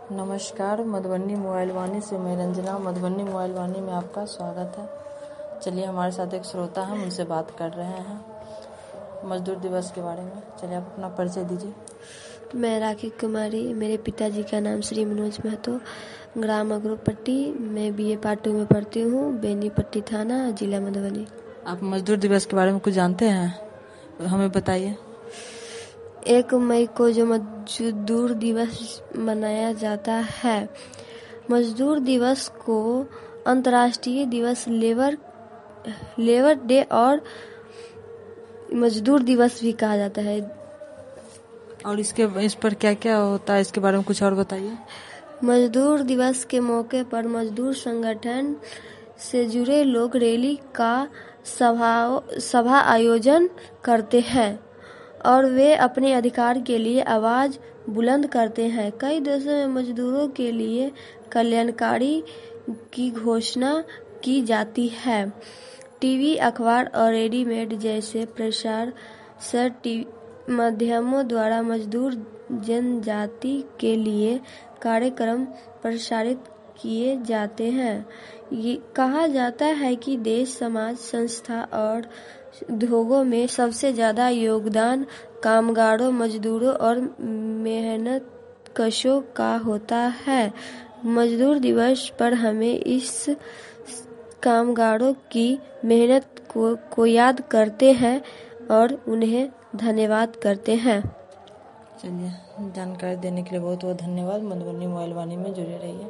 नमस्कार, मधुबनी मोबाइल वाणी से मैं रंजना। मधुबनी मोबाइल वाणी में आपका स्वागत है। चलिए, हमारे साथ एक श्रोता हैं, उनसे बात कर रहे हैं मजदूर दिवस के बारे में। चलिए, आप अपना परिचय दीजिए। मैं राखी कुमारी, मेरे पिताजी का नाम श्री मनोज महतो, ग्राम अगरोपट्टी। मैं BA पार्ट 2 में पढ़ती हूँ, बेनीपट्टी थाना, जिला मधुबनी। आप मजदूर दिवस के बारे में कुछ जानते हैं? हमें बताइए। 1 मई को जो मजदूर दिवस मनाया जाता है, मजदूर दिवस को अंतर्राष्ट्रीय दिवस लेबर डे और मजदूर दिवस भी कहा जाता है। और इस पर क्या क्या होता है, इसके बारे में कुछ और बताइए। मजदूर दिवस के मौके पर मजदूर संगठन से जुड़े लोग रैली का सभा आयोजन करते हैं और वे अपने अधिकार के लिए आवाज बुलंद करते हैं। कई देशों में मजदूरों के लिए कल्याणकारी की घोषणा की जाती है। टीवी, अखबार और रेडीमेड जैसे प्रसार माध्यमों द्वारा मजदूर जनजाति के लिए कार्यक्रम प्रसारित किए जाते हैं। ये कहा जाता है कि देश, समाज, संस्था और उद्योगों में सबसे ज्यादा योगदान कामगारों, मजदूरों और मेहनतकशों का होता है। मजदूर दिवस पर हमें इस कामगारों की मेहनत को याद करते हैं और उन्हें धन्यवाद करते हैं। चलिए, जानकारी देने के लिए बहुत बहुत धन्यवाद। मधुबनी मोबाइल वाणी में जुड़े रहिए।